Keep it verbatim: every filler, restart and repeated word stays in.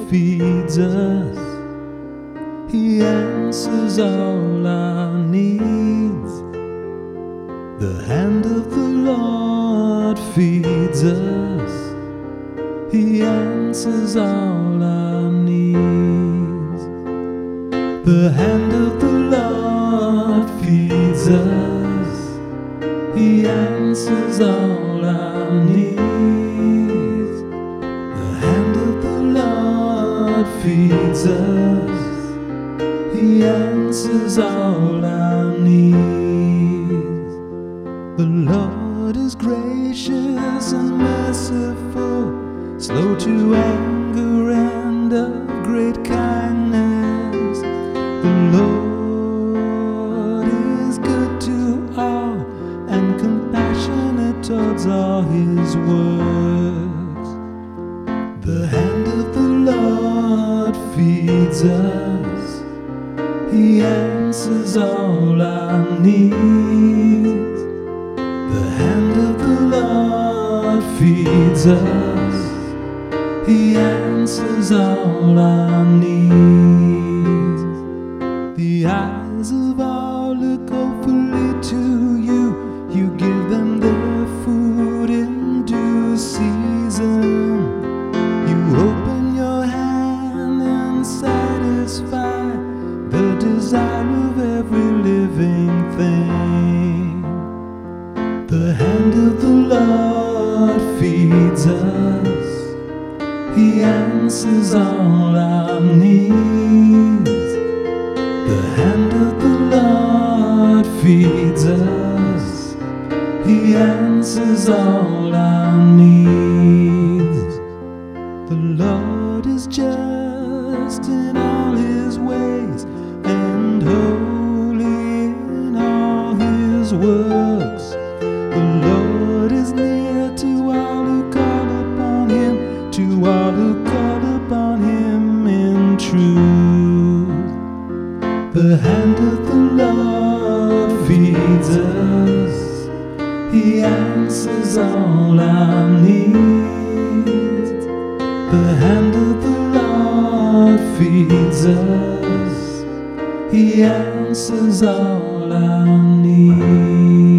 feeds us. He answers all our needs. The hand of the Lord feeds us. He answers all our needs. The hand of the Lord feeds us. He answers all our needs. The hand of the Lord feeds us. He answers all our needs. The Lord is gracious and merciful, slow to anger and of great kindness. The Lord is good to all and compassionate towards all His works. The hand of the Lord feeds us. He answers all our needs. The hand of the Lord feeds us. He answers all our needs. The eyes of all look hopefully to you. You give them their food in due season. You open your hand and satisfy the desire of every living thing. The hand of the Lord feeds us. He answers all our needs. The hand of the Lord feeds us. He answers all our needs. The Lord is just in all His ways and holy in all His works. The Lord is near to all who call upon Him, to all who call upon Him in truth. The hand of the Lord feeds us. He answers all our needs. The hand of the Lord feeds us. He answers all our needs.